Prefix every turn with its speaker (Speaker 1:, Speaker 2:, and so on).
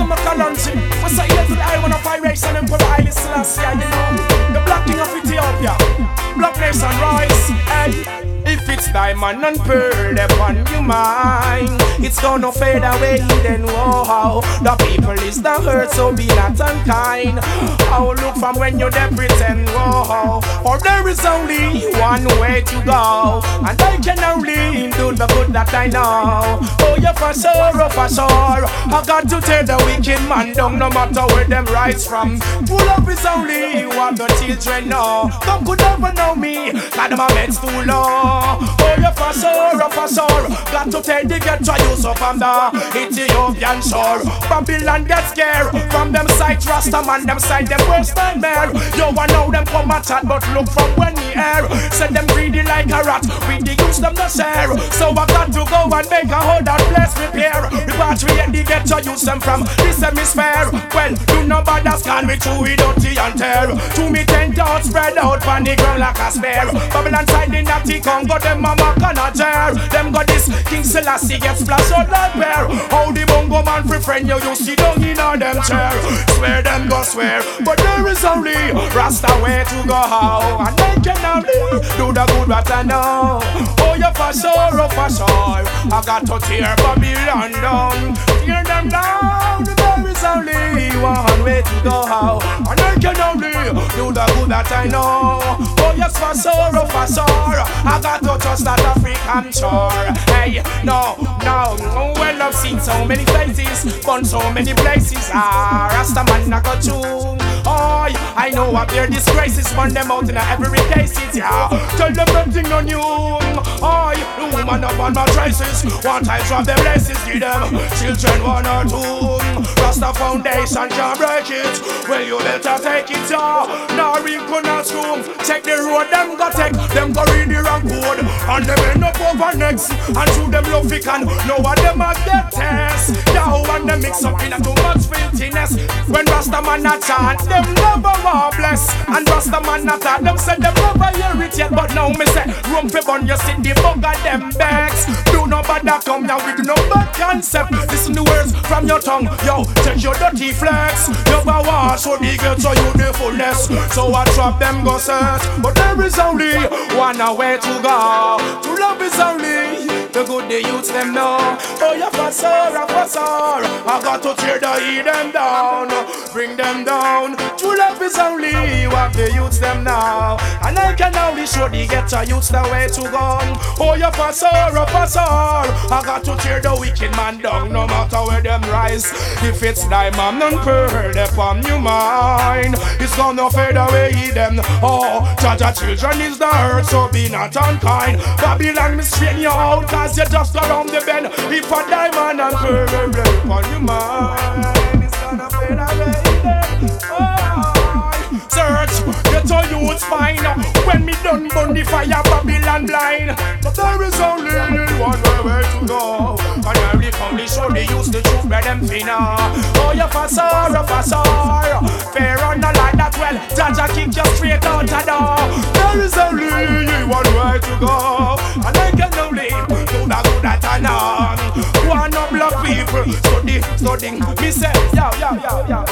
Speaker 1: the Makalanji. What's the ear to the eye when I fire race and Emperor Haile Selassie, you know. The Black King of Ethiopia, Black Nation rise, hey. If it's diamond and pearl upon your mind, it's gonna fade away then whoa. The people is the hurt, so be not unkind. How look from when you there pretend whoa. For there is only one way to go, and I can only do the good that I know. Oh yeah, for sure, oh for sure, I got to tear the wicked man down, no matter where them rise from. True love is only what the children know. Come could never know me, God my meds too low. Oh yeah, for sure, oh for sure, got to take the ghetto use up on the Ethiopian shore. Babylon get scared from them sight, Rasta man, them side, them worst nightmare. Yo, I know them come a chat, but look from when the air. Said them greedy like a rat, we the use them no share. So I got to go and make a whole that place repair. Repatriate the ghetto use them from this hemisphere. Well, you know bad as can me too, we dirty and tear. To me 10 thoughts spread out on the ground like a spear. Babylon side in that Congo, them mama cannot tear. Them got this King Selassie get splashed out like bear. How the bongo man free friend you see down in all them chair. Swear them go swear, but there is only Rasta way to go how. And they can only do the good what I know. Oh yeah, for sure, oh for sure, I got to tear Babylon down. Tear them down, there is only one way to go how. And they can only do the good that I know. Oh yes, for sure, oh for sure, I got to trust that African shore. Hey, no, well I've seen so many faces, gone so many places. Rasta man I got you. Oh, I know I bear disgraces, burn them out in every cases, yeah. Tell them nothing on you. Oh, the woman up on my traces. One time drop them laces, give them children one or two. Rasta foundation can't break it. Well, you better take it, yeah. Now we couldn't screw. Check the road, them go take. Them go read the wrong code. And them end up over next. And shoot them love we can. Know what them a get test. Yeah, and them mix up in a too much filthiness. When Rasta man a chant, them never more bless. And Rasta man a talk, them say them never hear it yet. But now me say, room for bun, you see the bug of them bags. Do no bother come now with no bad concept. Listen the words from your tongue. Yo, take your dirty flex. You go wash so the girl so you the fullness. So I trap them go search. But there is only one way to go. To love is only the good the youths them know. Oh yeah, for sure, I got to tear the heat them down, bring them down. True love is only what the youths them know. And I can only show the ghetto youths the way to go. Oh yeah, for sure, I got to tear the wicked man down, no matter where them rise. If it's diamond and pearl upon your mind, it's gonna fade away them. Oh, Jaja children is the earth, so be not unkind. Babylon me straighten you out, cause you just go around the bend. If a diamond and pearl upon your mind, it's gonna fade away them. Oh, search, get all youths fine. When me done burn the fire, Babylon blind. But there is only one way to go. And every family show they use the truth where them finna. Oh, you for sure, fair or not like that. Well, Jaja kick you straight out the door. There is only one way to go. And I can only do the good that I know. One of black people studying. Me say, yo.